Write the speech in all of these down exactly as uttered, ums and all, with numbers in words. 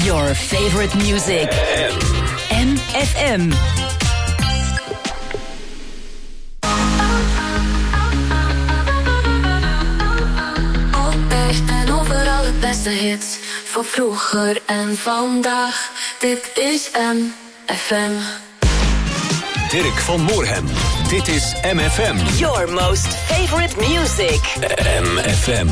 Your favorite music. M F M. Altijd en overal het beste hits. Van vroeger en vandaag. Dit is M F M. Dirk van Moorhem. Dit is M F M. Your most favorite music. M F M.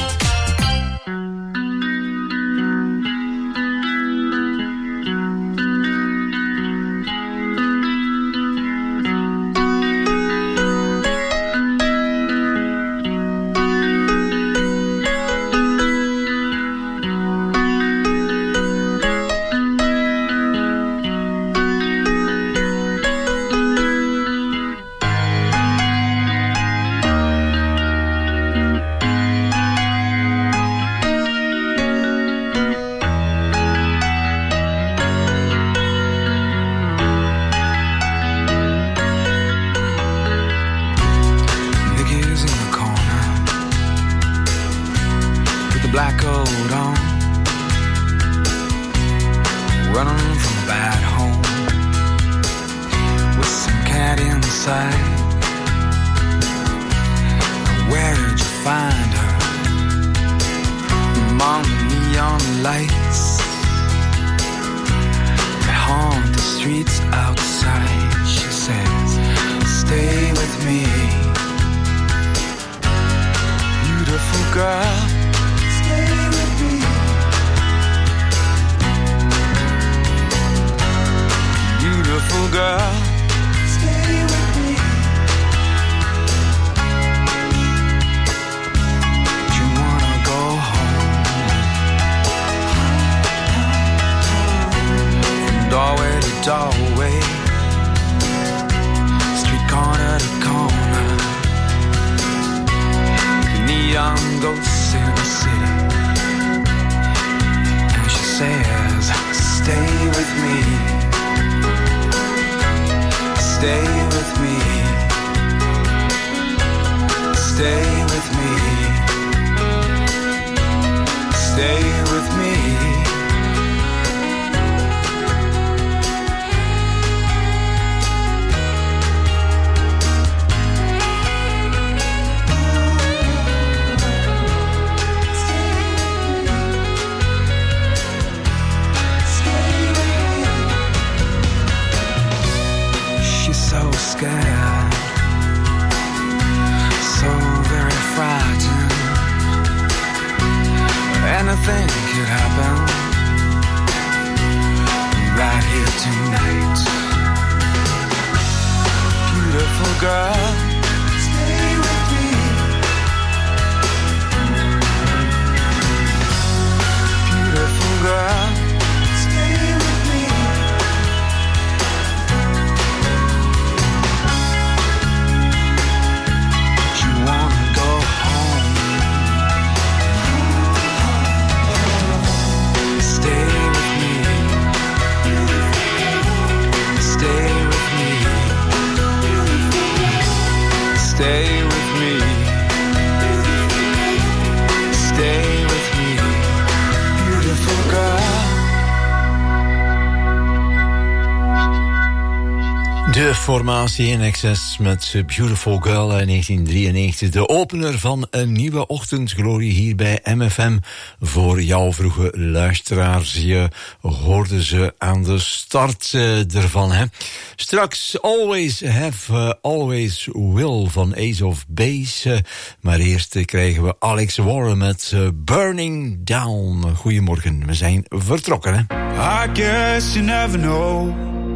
Formatie in excess met Beautiful Girl uit negentien drieënnegentig. De opener van een nieuwe ochtendglorie hier bij M F M. Voor jouw vroege luisteraars. Je hoorde ze aan de start uh, ervan. Hè. Straks Always Have, uh, Always Will van Ace of Base. Uh, maar eerst uh, krijgen we Alex Warren met uh, Burning Down. Goedemorgen, we zijn vertrokken. Hè. I guess you never know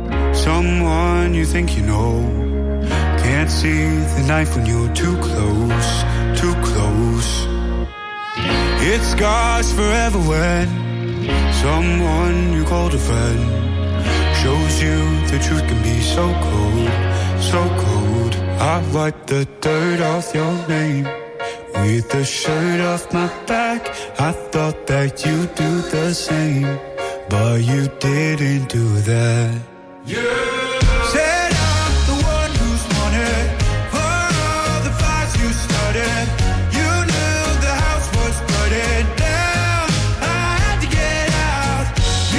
someone you think you know. Can't see the knife when you're too close, too close. It scars forever when someone you called a friend shows you the truth can be so cold, so cold. I wipe the dirt off your name with the shirt off my back. I thought that you'd do the same, but you didn't do that. Yeah. Said I'm the one who's wanted for all the fights you started. You knew the house was burning down. I had to get out.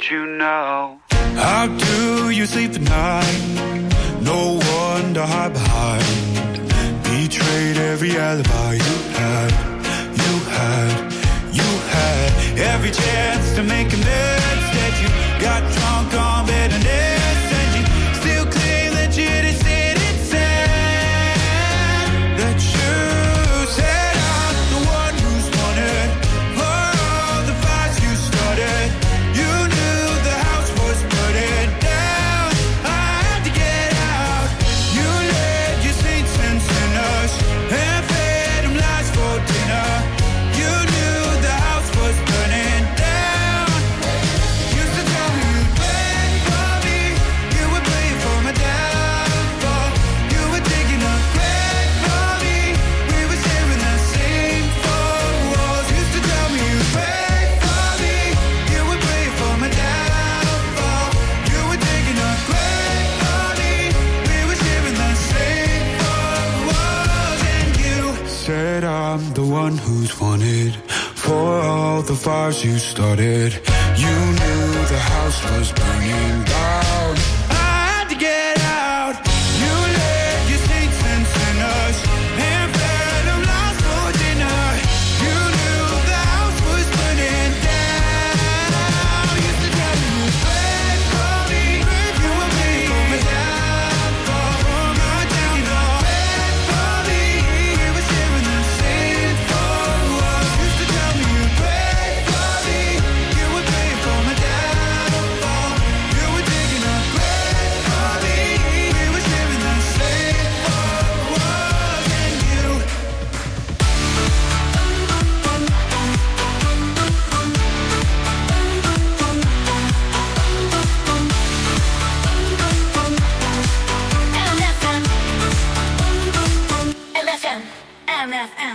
you know. How do you sleep at night? No one to hide behind. Betrayed every alibi you had, you had, you had. Every chance to make amends. Instead you got drunk on bitterness, and you still claim that you didn't say that you said I'm the one who's wanted for all the fights you started. You knew the house was burning down. I had to get out. You led your saints and sinners and fed them lies for dinner. You knew the house was burning down. Used to tell me you'd wait for me. You would pray for my downfall. You were digging a grave for me. We were sharing the same four walls. Used to tell me you'd wait for me. You would pray for my downfall. You were digging a grave for me. We were sharing the same four walls. And you said I'm the one who's wanted for all the fires you started. You knew the house was burning down. I had to get out. You led your saints and sinners and fed them lies for dinner. You knew the house was burning down. Used to tell me you'd pray for me. You would pray for my downfall, for my downfall. Pray for me. We were sharing the same four walls. Used to tell me you'd pray for me. You would pray for my downfall. You were digging a grave for me. We were sharing the same four walls. And you M F M, M F M.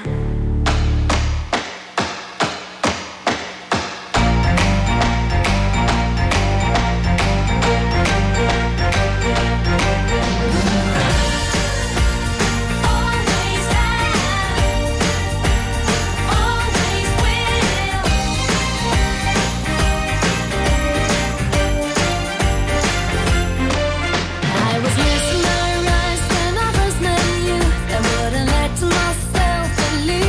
Always have, always will. I was mesmerized when I first met you, and wouldn't let myself believe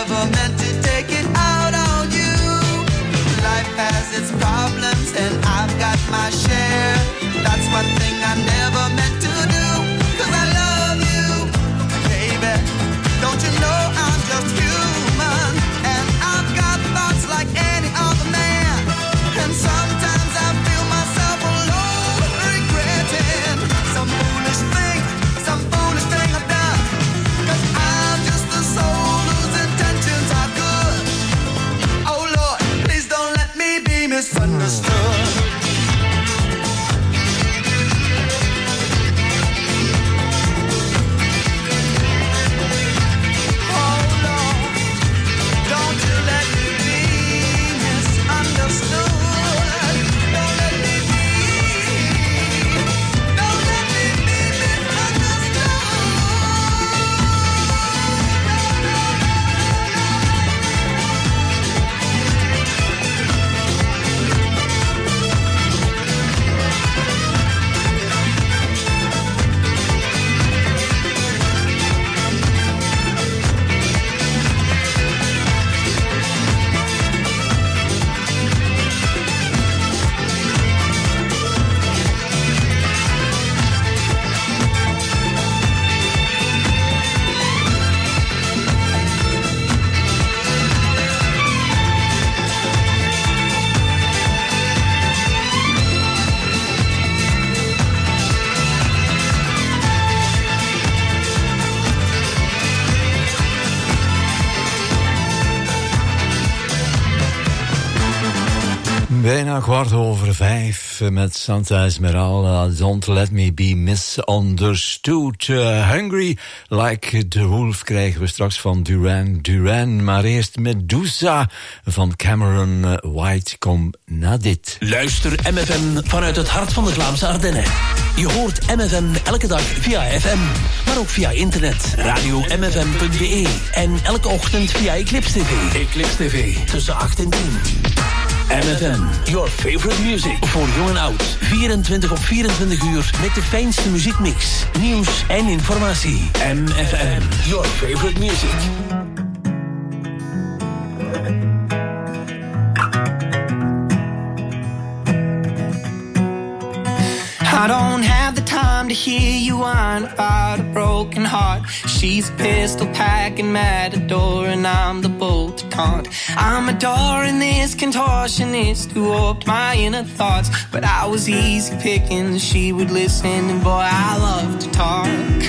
never meant to take it out on you. Life has its problems and I've got my share. That's one thing I never meant to do. Cause I love you, baby. Don't you know I'm just human? And I've got thoughts like any other man. And sometimes I feel myself alone, regretting some foolish thing, some foolish thing I've done. Cause I'm just a soul whose intentions are good. Oh Lord, please don't let me be misunderstood. Bijna kwart over vijf met Santa Esmeralda. Don't let me be misunderstood. Uh, Hungry like the wolf krijgen we straks van Duran Duran. Maar eerst Medusa van Cameron White. Kom na dit. Luister M F M vanuit het hart van de Vlaamse Ardennen. Je hoort M F M elke dag via F M. Maar ook via internet. radio m f m punt b e. En elke ochtend via Eclipse T V. Eclipse T V. Tussen acht en tien. M F M, your favorite music. Voor jong en oud. vierentwintig op vierentwintig uur met de fijnste muziekmix. Nieuws en informatie. M F M, your favorite music. I don't have the time to hear you whine about a broken heart. She's a pistol packing matador and I'm the bull to taunt. I'm adoring this contortionist who warped my inner thoughts. But I was easy picking, she would listen and boy I love to talk.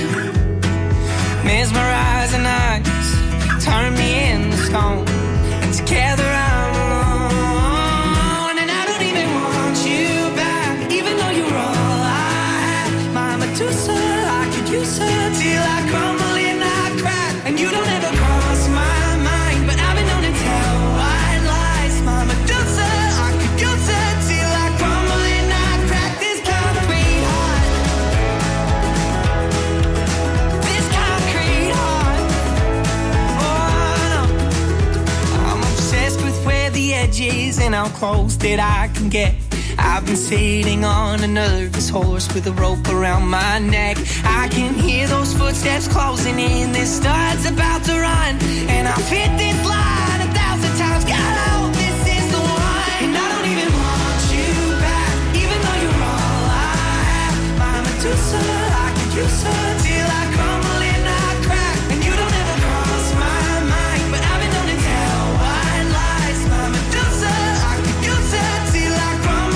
Mesmerizing eyes turn me into stone. And together I'm alone. And I don't even want you back, even though you're all Medusa, I could use her till I crumble and I crack. And you don't ever cross my mind, but I've been known to tell white lies. My Medusa, I could use her till I crumble and I crack. This concrete heart, this concrete heart. Oh no, I'm obsessed with where the edge is and how close that I can get. I've been sitting on a nervous horse with a rope around my neck. I can hear those footsteps closing in. This star's about to run, and I've hit this line a thousand times. God, I hope this is the one. And I don't even want you back, even though you're all I have. My Medusa, I could use her till I crumble and I crack. And you don't ever cross my mind, but I've been known to tell white lies. My Medusa, I could use her till I crumble.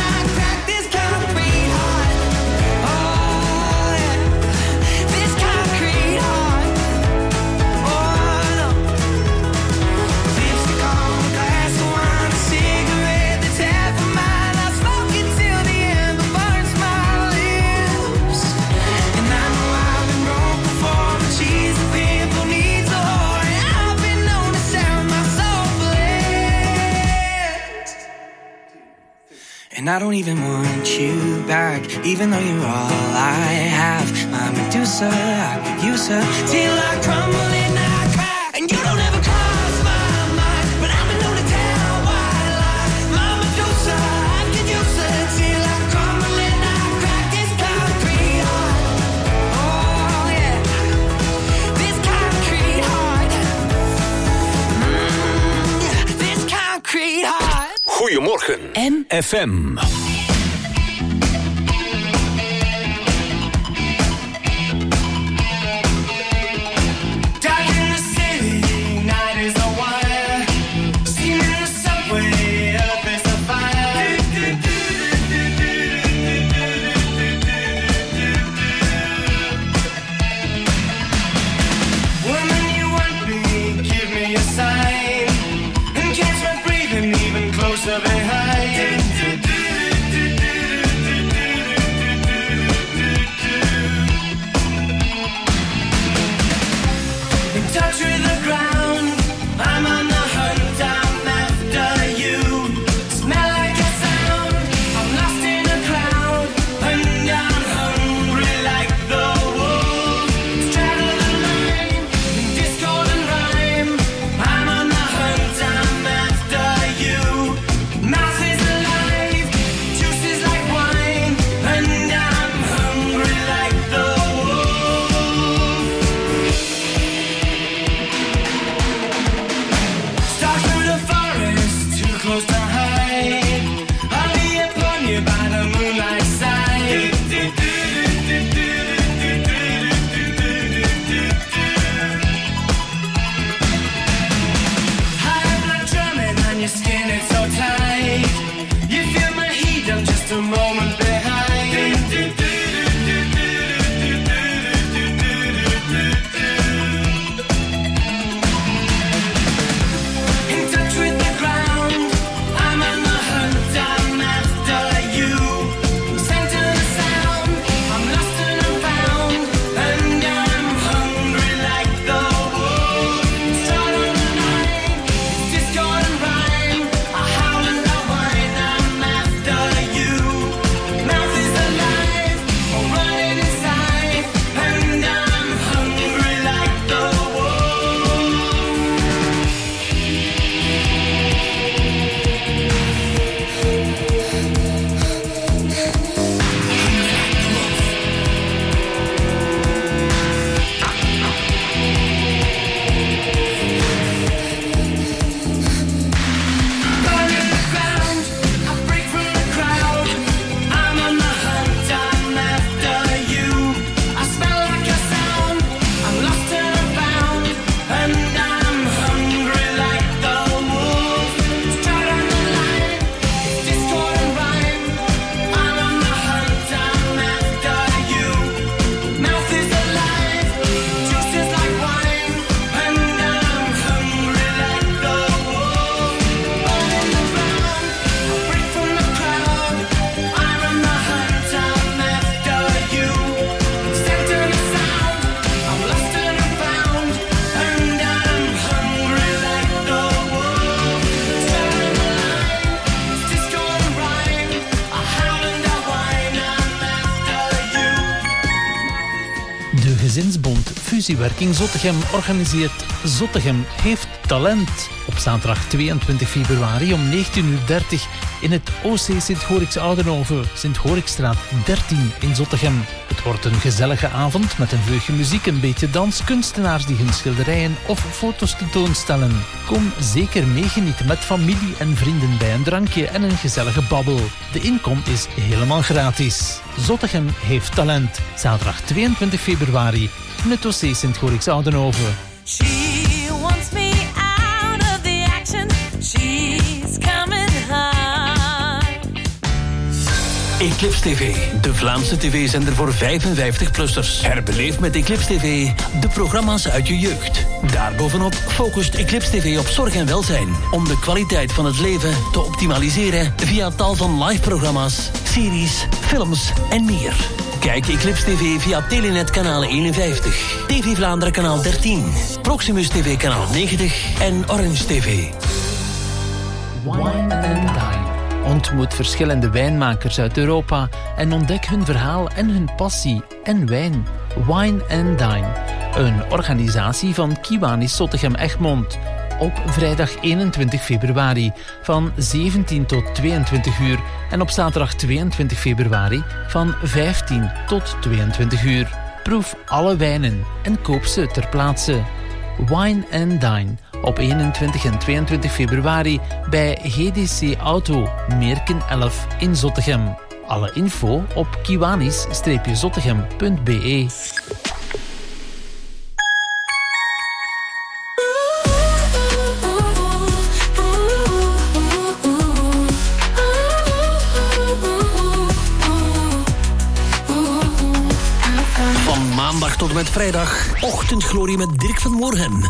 And I don't even want you back, even though you're all I have. My Medusa, I could use her till I crumble and I crack. And you don't ever cross my mind, but I've been known to tell white lies. My Medusa, I could use her till I crumble and I crack. This concrete heart, oh yeah, this concrete heart. Goedemorgen. M F M. Gezinsbond Fusiewerking Zottegem organiseert Zottegem heeft talent. Op zaterdag tweeëntwintig februari om negentien uur dertig in het O C Sint-Gorix Oudenhoven, Sint-Gorixstraat dertien in Zottegem. Het wordt een gezellige avond met een vleugje muziek, een beetje dans, kunstenaars die hun schilderijen of foto's tentoonstellen. Kom zeker meegenieten met familie en vrienden bij een drankje en een gezellige babbel. De inkom is helemaal gratis. Zottegem heeft talent. Zaterdag tweeëntwintig februari in het O C Sint-Gorix Oudenhoven. She wants me out of the action. She's coming high. Eclipse T V, de Vlaamse tv-zender voor vijfenvijftig-plussers. Herbeleef met Eclipse T V de programma's uit je jeugd. Daarbovenop focust Eclipse T V op zorg en welzijn, om de kwaliteit van het leven te optimaliseren via tal van live-programma's, series, films en meer. Kijk Eclipse T V via Telenet kanaal eenenvijftig, T V Vlaanderen kanaal dertien, Proximus T V kanaal negentig en Orange T V. Wine and Dine. Ontmoet verschillende wijnmakers uit Europa en ontdek hun verhaal en hun passie en wijn. Wine and Dine, een organisatie van Kiwanis Zottegem Egmond. Op vrijdag eenentwintig februari van zeventien tot tweeëntwintig uur en op zaterdag tweeëntwintig februari van vijftien tot tweeëntwintig uur. Proef alle wijnen en koop ze ter plaatse. Wine and Dine op eenentwintig en tweeëntwintig februari bij G D C Auto, Meerken elf in Zottegem. Alle info op kiwanis zottegem punt b e. Van maandag tot en met vrijdag, ochtendglorie met Dirk van Morgen.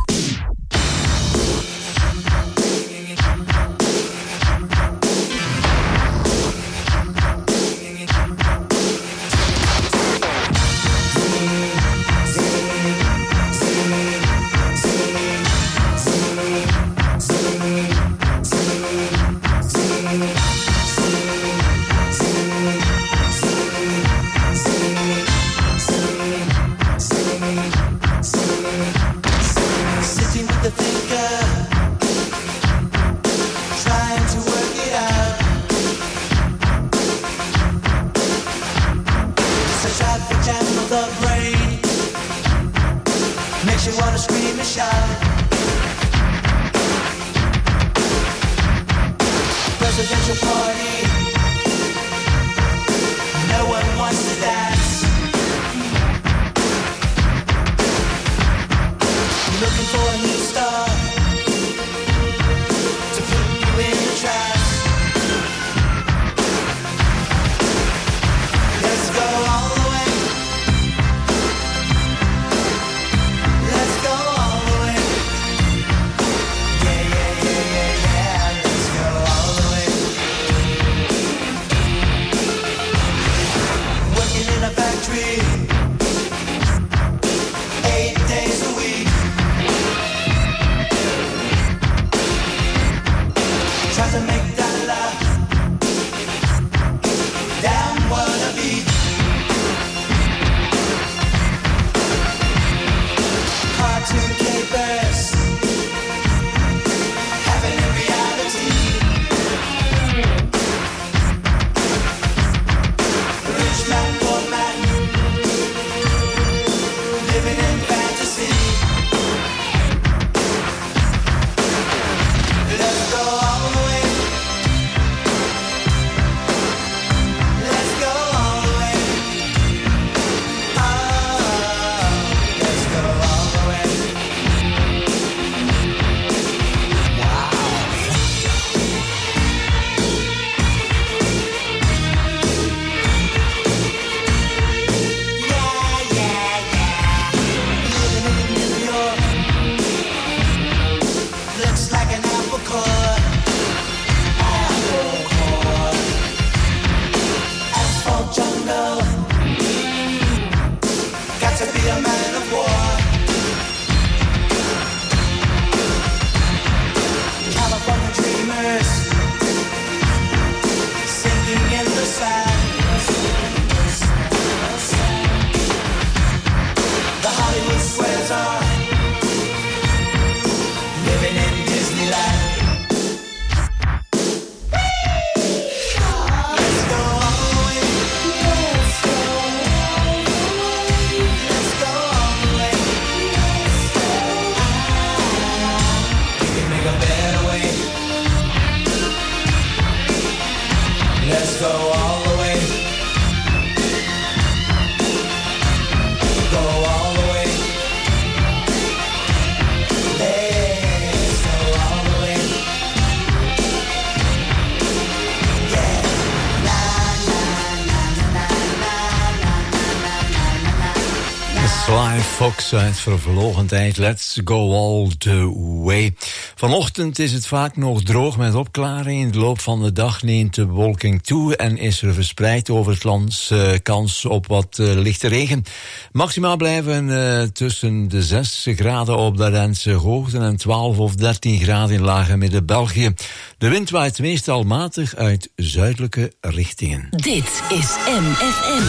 Sly Fox uit vervlogen tijd. Let's go all the way. Vanochtend is het vaak nog droog met opklaring. In de loop van de dag neemt de bewolking toe en is er verspreid over het land uh, kans op wat uh, lichte regen. Maximaal blijven uh, tussen de zes graden op de Drentse hoogten en twaalf of dertien graden in lage midden-België. De wind waait meestal matig uit zuidelijke richtingen. Dit is M F M.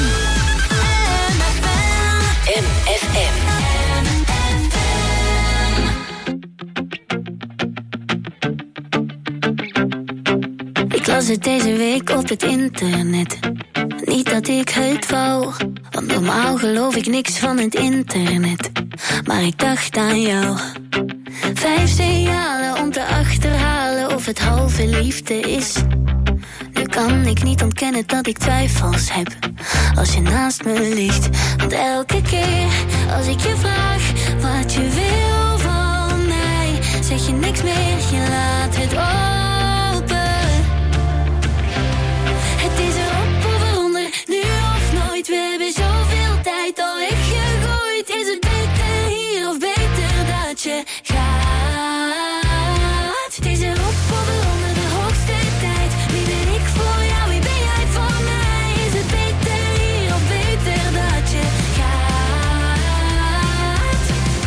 M F M. Ik las het deze week op het internet. Niet dat ik het wou, want normaal geloof ik niks van het internet. Maar ik dacht aan jou. Vijf signalen om te achterhalen of het halve liefde is. Nu kan ik niet ontkennen dat ik twijfels heb als je naast me ligt. Want elke keer als ik je vraag wat je wil van mij, zeg je niks meer, je laat het open. Het is erop of eronder, nu of nooit. We hebben zoveel tijd al weggegooid. Is het beter hier of beter dat je gaat? Het is erop of eronder, de hoogste tijd. Wie ben ik voor jou, wie ben jij voor mij? Is het beter hier of beter dat je gaat?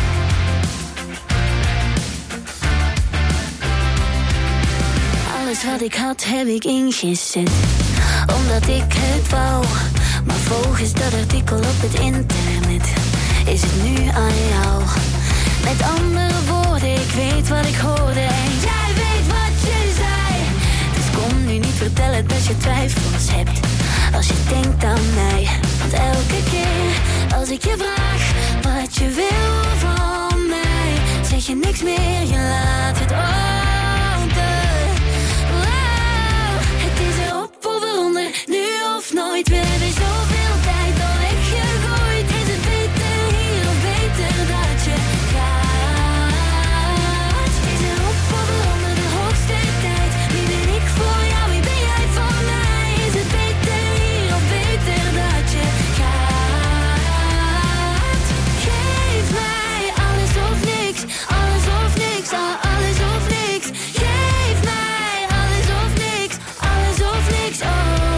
Alles wat ik had heb ik ingezet, omdat ik het wou. Maar volgens dat artikel op het internet is het nu aan jou. Met andere woorden, ik weet wat ik hoorde en jij weet wat je zei. Dus kom nu niet vertellen dat je twijfels hebt als je denkt aan mij. Want elke keer als ik je vraag wat je wil van mij, zeg je niks meer, je laat het open. Wow, het is erop of eronder, nu of nooit. We hebben zoveel tijd al weggegooid. Is het beter hier of beter dat je gaat? Is erop of eronder, de hoogste tijd. Wie ben ik voor jou, wie ben jij voor mij? Is het beter hier of beter dat je gaat? Geef mij alles of niks, alles of niks, ah, alles of niks. Geef mij alles of niks, alles of niks, oh.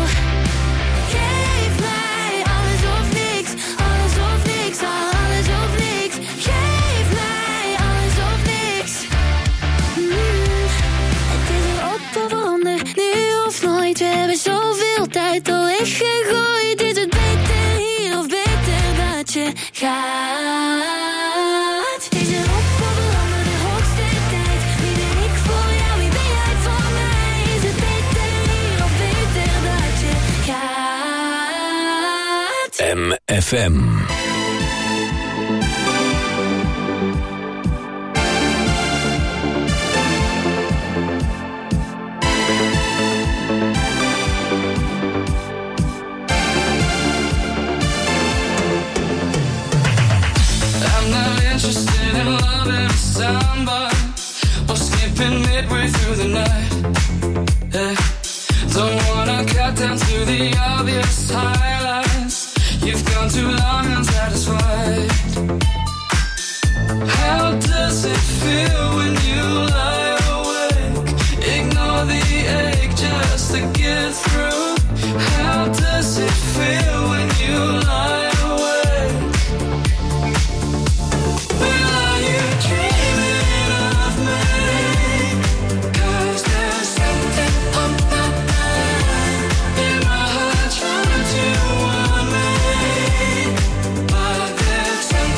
Geef mij alles of niks, alles of niks, ah, alles of niks. Geef mij alles of niks. Mm. Het is erop of eronder, nu of nooit. We hebben zoveel tijd al weggegooid. Is het beter hier of beter dat je gaat? Het is erop of eronder, de hoogste tijd. Wie ben ik voor jou, wie ben jij voor mij? Is het beter hier of beter dat je gaat? M F M. I'm not interested in loving somebody or skipping midway through the night. Yeah. Don't wanna cut down to the obvious highlights. You've gone too long unsatisfied. How does it feel when you lie awake? Ignore the ache just to get through. How does it feel when you lie awake? Well, are you dreaming of me? 'Cause there's something on my mind. In my heart trying to warn me, but there's something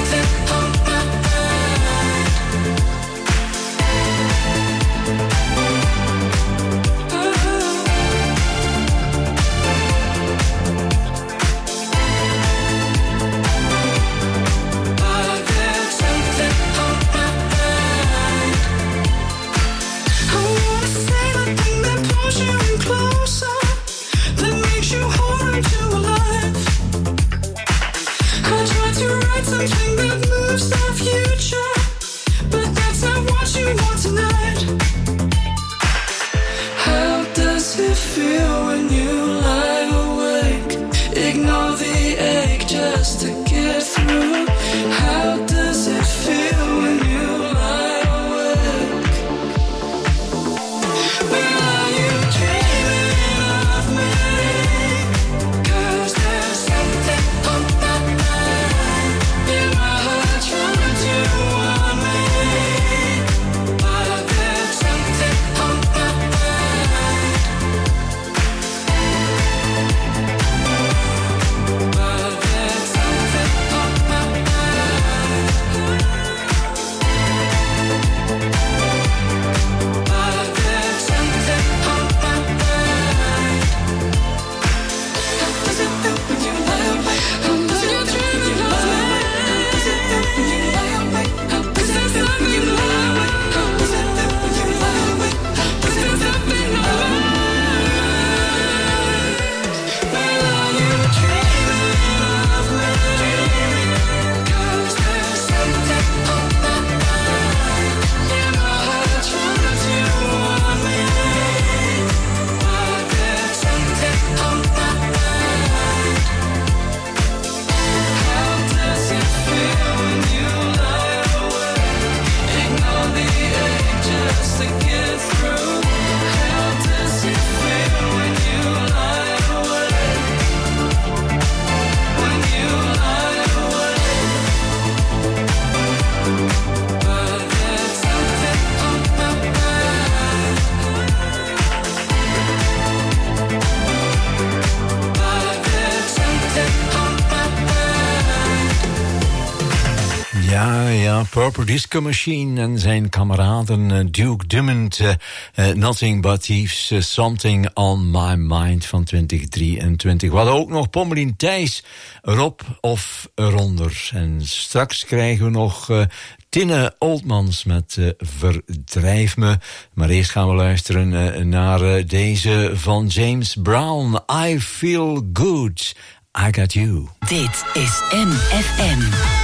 Purple Disco Machine en zijn kameraden uh, Duke Dumont, uh, uh, Nothing But Thieves, uh, Something On My Mind van twintig drieëntwintig. We hadden ook nog Pommelien Thijs, Rob of eronder. En straks krijgen we nog uh, Tinne Oldmans met uh, Verdrijf Me. Maar eerst gaan we luisteren uh, naar uh, deze van James Brown, I Feel Good, I Got You. Dit is M F M.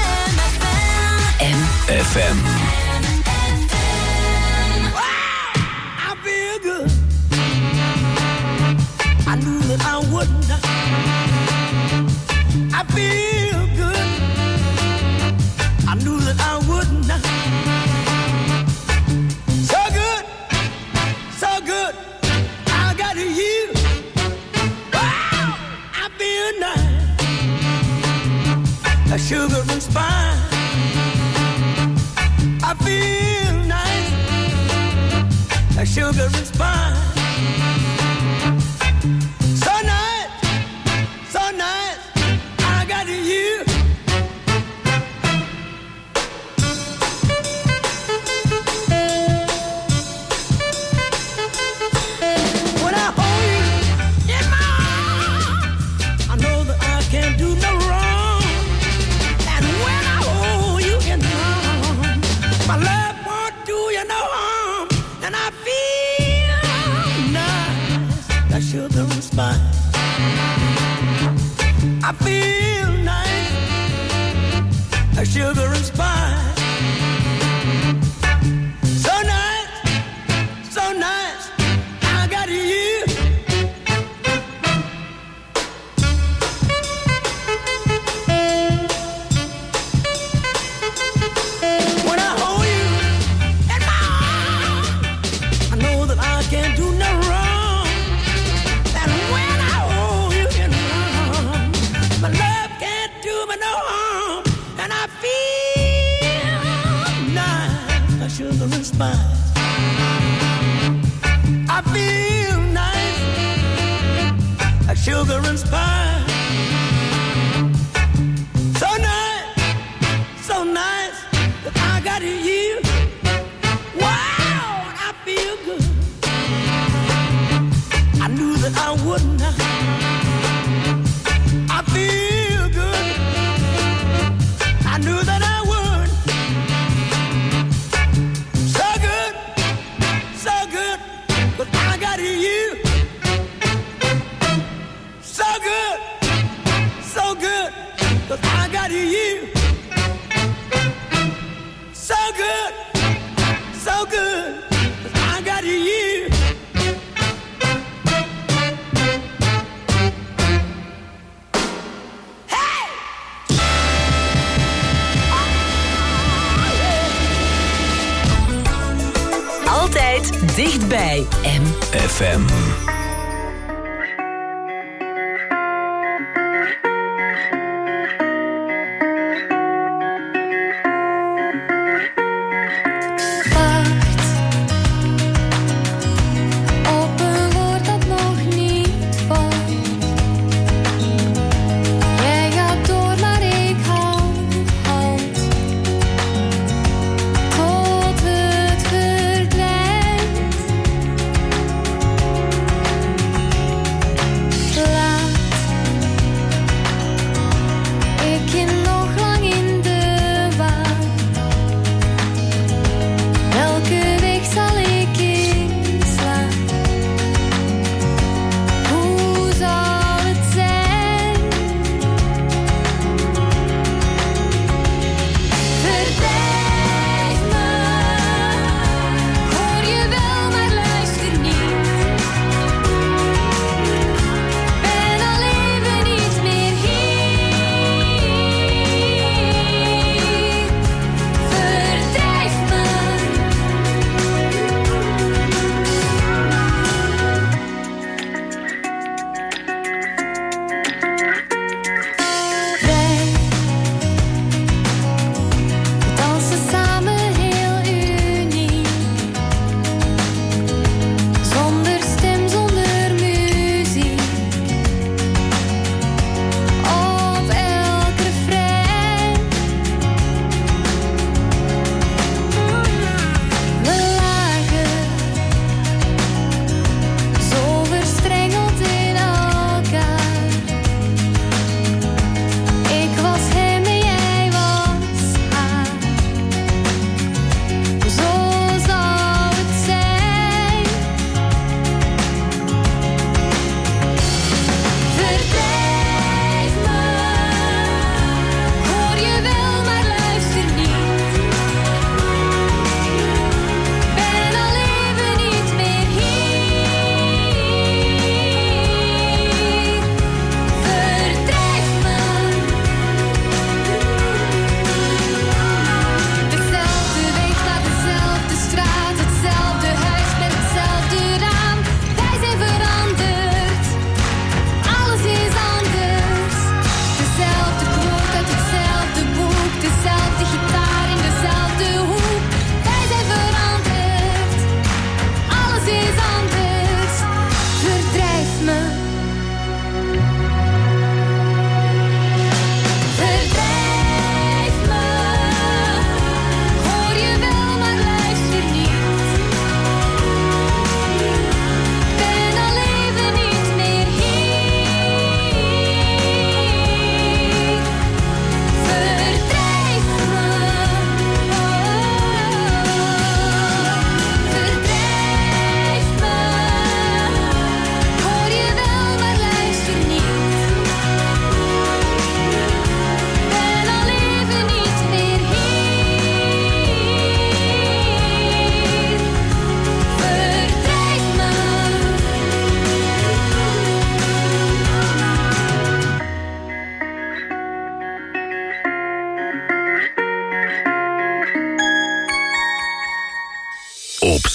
M F M. I feel good. I knew that I wouldn't. I feel good. I knew that I wouldn't. So good, so good. I got you. Wow, I feel nice. A sugar and spice. I feel nice, like sugar and spice. So nice, so nice, I got you. When I hold you in my arms, I know that I can't do no wrong. And when I hold you in my arms, my love won't do you no harm, and I feel nice, like sugar and spice. I feel nice, like sugar and spice. So nice, so nice, I got you. When I hold you in my arms, I know that I can't do no wrong. And when I hold you in my arms, my love can't do me no harm. And I feel nice, like sugar and spice. I feel nice, like sugar and spice. So nice, so nice, that I got you. Wow, I feel good. I knew that I wouldn't. I feel good. I knew that I would. So good, so good, but I got you. So good, so good, but I got you. So good, so good, but I got you. Altijd dichtbij. M F M. Op een woord dat nog niet valt. Jij gaat door, maar ik hou halt. Tot het verdwijnt.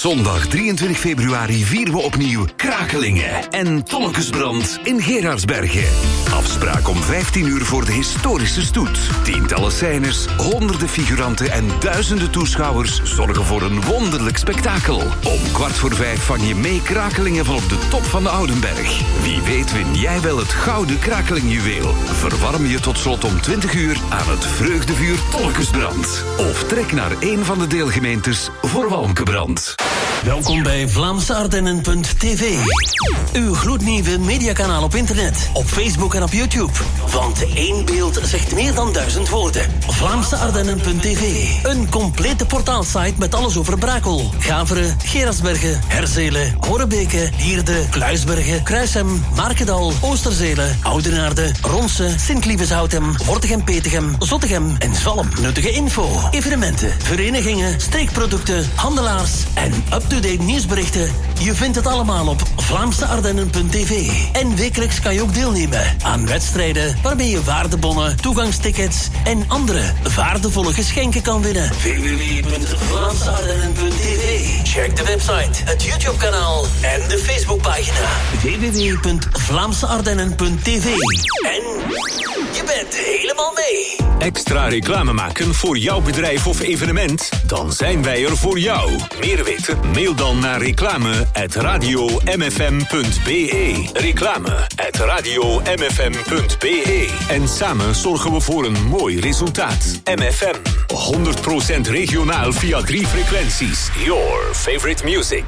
Zondag drieëntwintig februari vieren we opnieuw Krakelingen en Tolkensbrand in Gerardsbergen. Afspraak om vijftien uur voor de historische stoet. Tientallen scènes, honderden figuranten en duizenden toeschouwers zorgen voor een wonderlijk spektakel. Om kwart voor vijf vang je mee Krakelingen van op de top van de Oudenberg. Wie weet win jij wel het gouden Krakelingjuweel. Verwarm je tot slot om twintig uur aan het vreugdevuur Tolkensbrand. Of trek naar een van de deelgemeentes voor Walmkebrand. Welkom bij Vlaamse Ardennen punt t v. Uw gloednieuwe mediakanaal op internet, op Facebook en op YouTube. Want één beeld zegt meer dan duizend woorden. Vlaamse Ardennen punt t v. Een complete portaalsite met alles over Brakel, Gaveren, Gerardsbergen, Herzelen, Horebeke, Lierde, Kluisbergen, Kruishem, Markendal, Oosterzelen, Oudenaarde, Ronse, Sint-Lieveshoutem, Wortegem-Petegem, Zottegem en Zalm. Nuttige info, evenementen, verenigingen, streekproducten, handelaars en up-to-date nieuwsberichten. Je vindt het allemaal op Vlaamse Ardennen punt t v. En wekelijks kan je ook deelnemen aan wedstrijden waarmee je waardebonnen, toegangstickets en andere waardevolle geschenken kan winnen. w w w punt vlaamse ardennen punt t v. Check de website, het YouTube-kanaal en de Facebookpagina. w w w punt vlaamse ardennen punt t v. En je bent helemaal mee. Extra reclame maken voor jouw bedrijf of evenement? Dan zijn wij er voor jou. Meer weten? Mail dan naar reclame at radio m f m punt b e. Reclame at radio m f m punt b e. En samen zorgen we voor een mooi resultaat. M F M, honderd procent regionaal via drie frequenties. Your favorite music.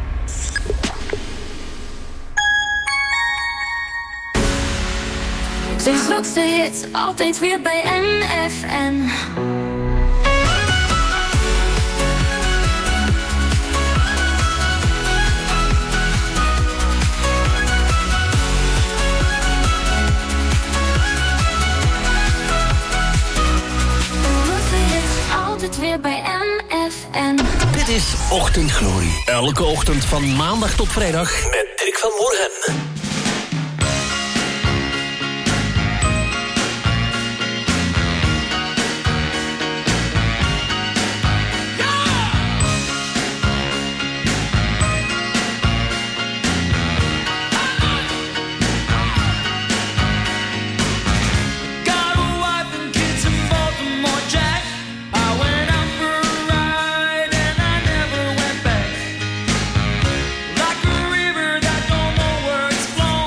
Zijn grootste hits, altijd weer bij M F M. Altijd weer bij M F M. Dit is Ochtendglorie. Elke ochtend van maandag tot vrijdag met Dirk van Morgen. Like a river that don't know where it's flowing.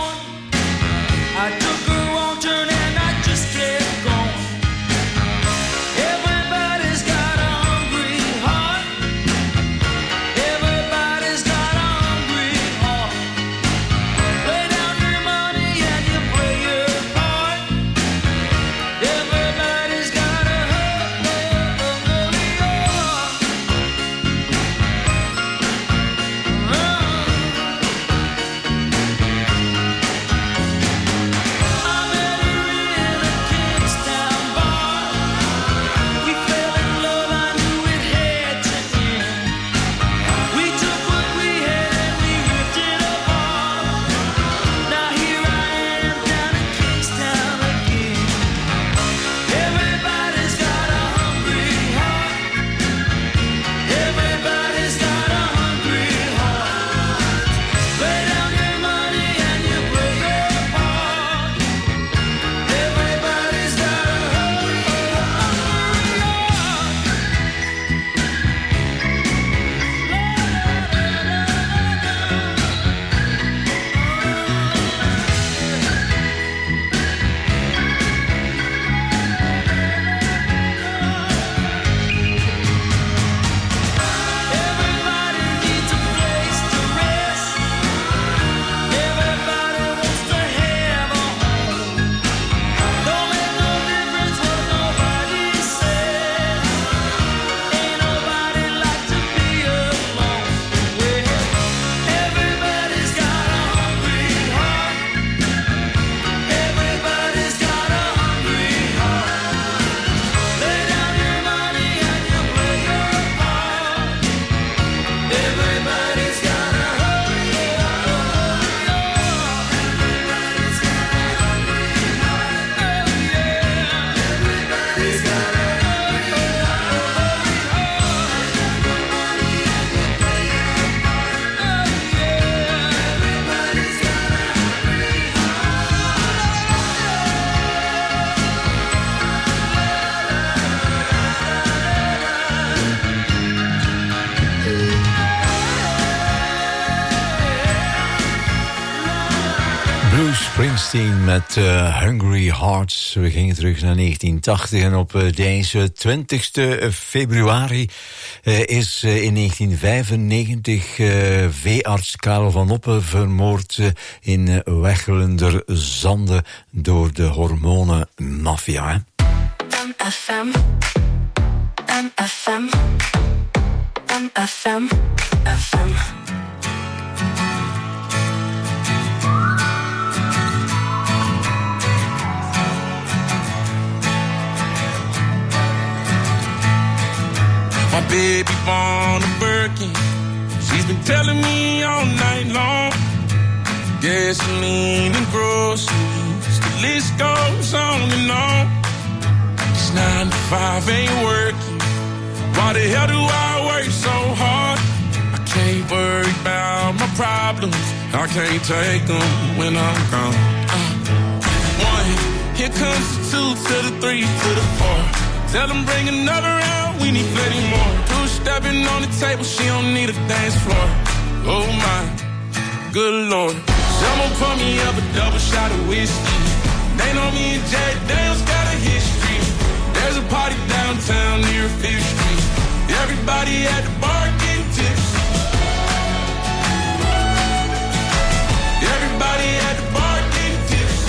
Springsteen met uh, Hungry Hearts. We gingen terug naar negentien tachtig en op uh, deze twintigste februari uh, is uh, in negentien vijfennegentig uh, veearts Karel van Oppen vermoord uh, in uh, Wechelender Zande door de hormonenmafia. M F M, M F M, M F M, F M. My baby born a Birkin. She's been telling me all night long. Gasoline and groceries, the list goes on and on. It's nine to five, ain't working. Why the hell do I work so hard? I can't worry about my problems. I can't take them when I'm gone. Uh, one, here comes the two to the three to the four. Tell them bring another round, we need plenty more. Two stepping on the table, she don't need a dance floor. Oh my, good lord. Someone pour me up a double shot of whiskey. They know me and Jay Dale's got a history. There's a party downtown near Fifth Street. Everybody at the bar getting tipsy. Everybody at the bar getting tipsy.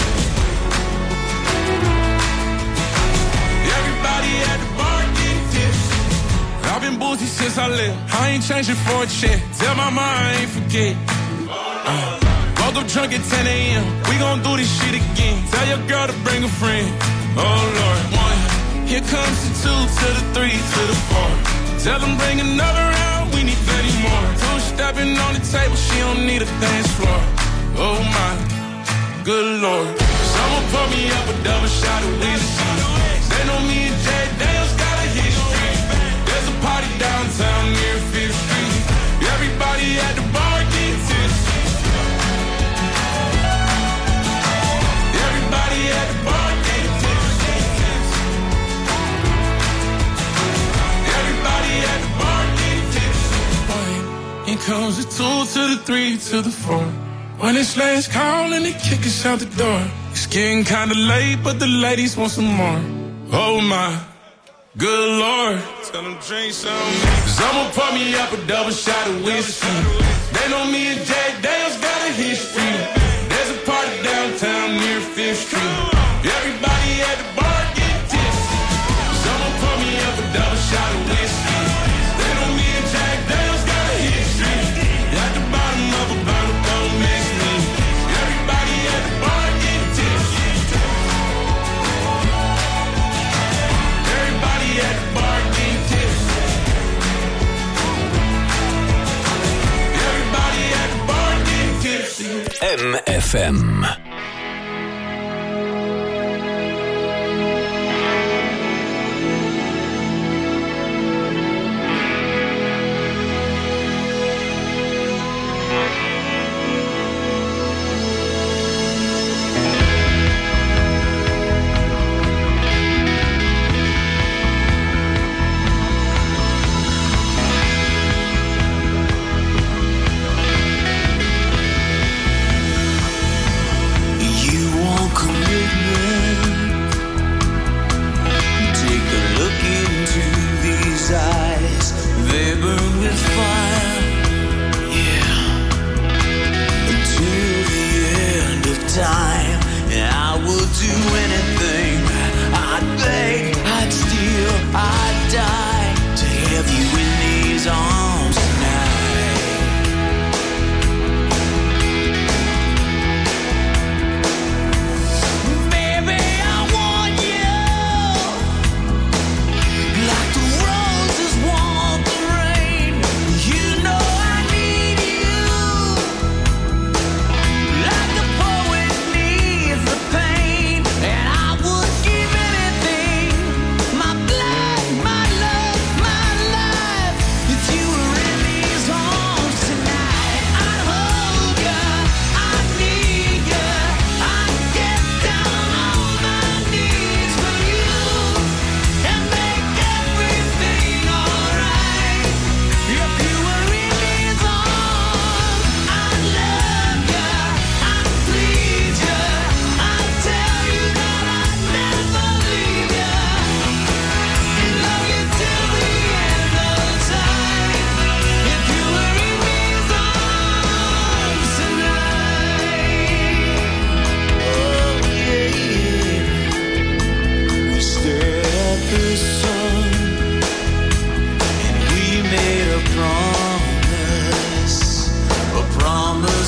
Everybody at the bar getting tipsy. I've been boozy since I left. I ain't changing for a check. Tell my mom I ain't forget. Uh, woke up drunk at ten a.m. We gon' do this shit again. Tell your girl to bring a friend. Oh Lord, one. Here comes the two to the three to the four. Tell them bring another round, we need plenty more. Two stepping on the table, she don't need a dance floor. Oh my, good lord. Someone pour me up a double shot of whiskey. They know me and Jay Dale's got a history. There's a party downtown near Fifth Street. Everybody at the bar getting tipsy. Everybody at the bar getting tipsy. Everybody at the bar getting tipsy. Here comes the two to the three to the four. When it's last call and they kick us out the door. It's getting kinda late, but the ladies want some more. Oh my, good lord. Tell them drink some. Someone pour me up a double shot of whiskey. They know me and Jay Dale's got a history. There's a party downtown near Fifth Street. Everybody at the bar get tipsy. Someone pour me up a double shot of whiskey. They know me and Jay Dale's got a history. At the bottom of a bottle, don't miss me. Everybody at the bar get tipsy. Everybody at the bar get tipsy. Everybody at the bar get tipsy. M F M.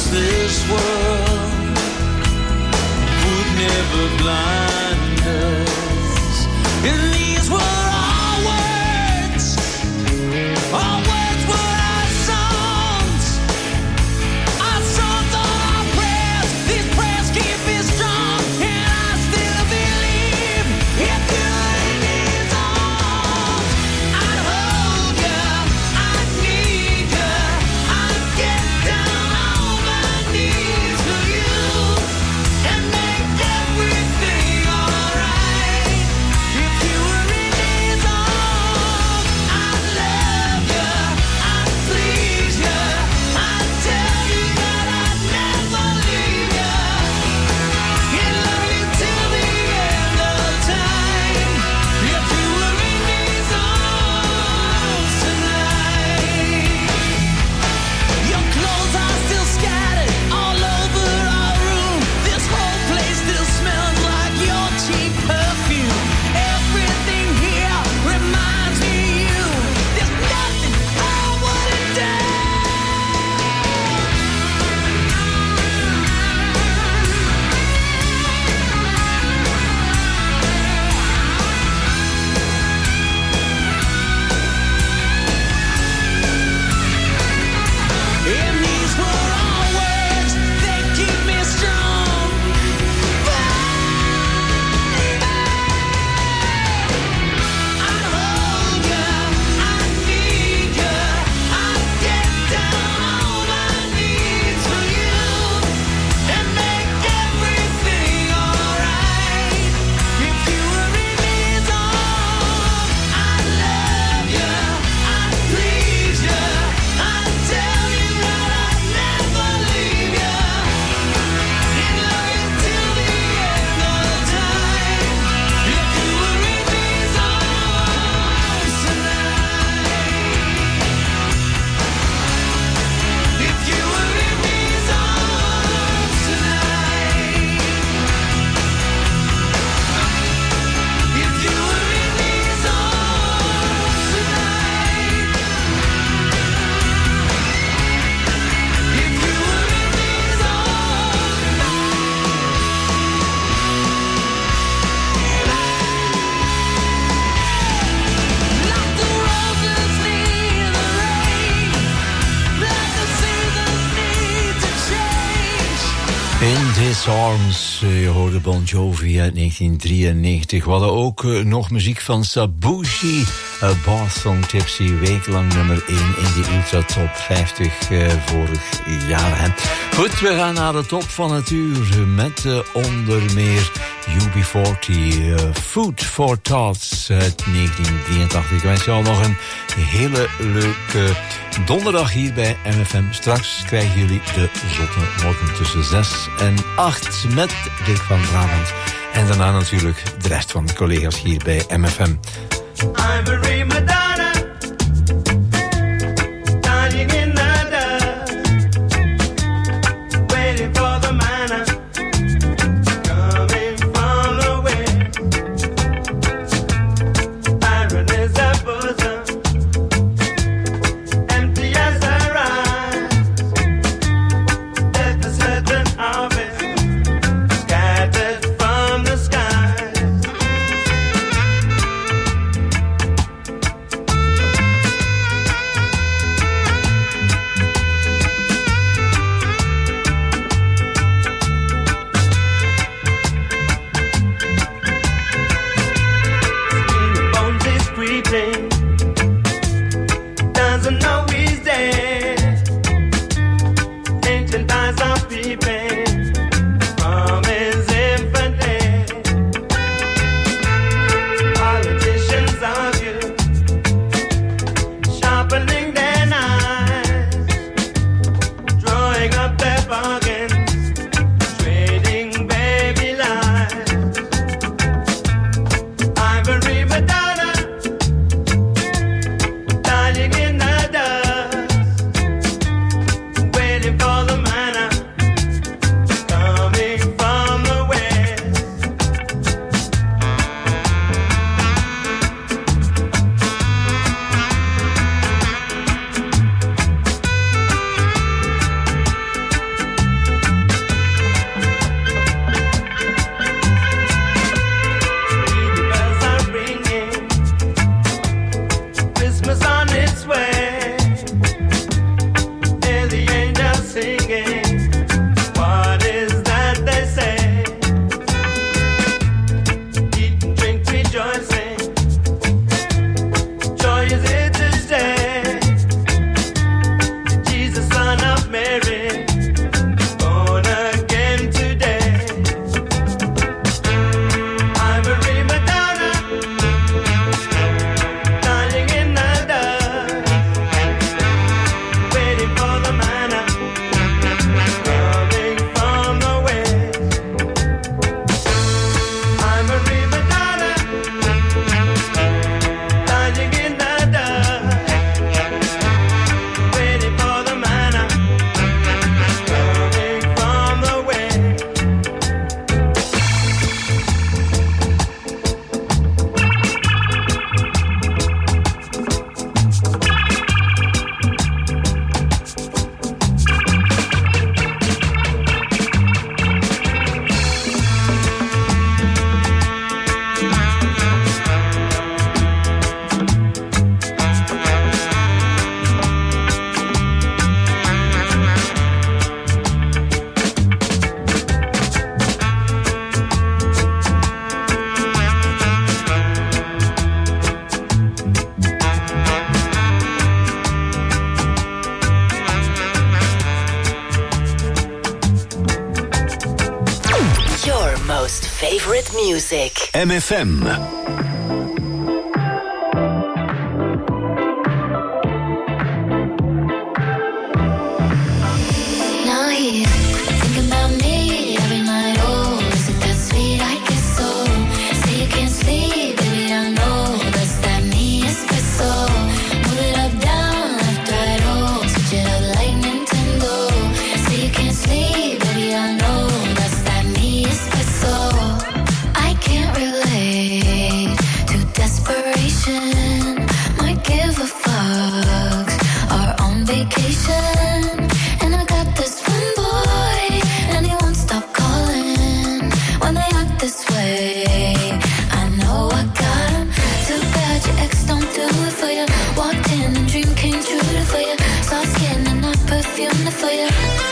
this world would never blind us. And these were our words, our words were our songs, our songs are our prayers. These prayers keep me strong, and I still believe if you're in these arms, I'd hold you, I'd need you, I'd get down on my knees for you and make everything alright. If you were in these arms, I'd love you, I'd please you, I'd tell you that I'd never leave you and love you till the end of time. If you were in these arms tonight, your clothes are still scattered all over our room. This whole place still smells like your cheap perfume. Everything here reminds me of you. There's nothing I wouldn't do. And these were our words, they keep me strong. I'd hold you, I'd need you, I'd get down on my knees for you and make everything alright. If you were in these arms, I'd love you, I'd please you, I'd tell you that I'd never leave you and love you till the end of time. If you were in these arms tonight, if you were in these arms tonight, if you were in these arms tonight, if you were in these like the roses need the rain, like the seasons need to change. In This Arms, eh, je hoorde Bon Jovi uit negentien drieënnegentig. We hadden ook eh, nog muziek van Sabushi, uh, Bath Song Tipsy, weeklang nummer één in de Ultra Top vijftig eh, vorig jaar. Hè. Goed, we gaan naar de top van het uur met eh, onder meer U B veertig, uh, Food for Thoughts uit negentien drieëntachtig. Ik wens jou nog een hele leuke donderdag hier bij M F M. Straks krijgen jullie de zotte morgen tussen zes en acht met Dirk van Brabant. En daarna natuurlijk de rest van de collega's hier bij M F M. Ivory Madonna, dying in the dust, waiting for the manna coming from the west. Iron is her bosom, empty as her eyes. Death is certain harvest, scattered from the skies. Doesn't know he's dead. Ancient eyes are peeping from his infant head. Politicians argue, sharpening their knives, drawing up their bargains, trading baby lives. Ivory Madonna, dying in the dust, waiting for the manna favorite music. M F M. Now here, thinking about me every night. Oh, is it that sweet? I guess so. Say you can't sleep, baby, I know that's that me espresso. Move it up, down, left, right, oh, switch it up like Nintendo. Say you can't sleep, baby, I know that's that me espresso. I can't relate to desperation. Might give a fuck. Are on vacation. And I got this one boy, and he won't stop calling when they act this way. I know I got him. Too bad your ex don't do it for you. Walked in and dream came true for you. Soft skin and not perfume for you.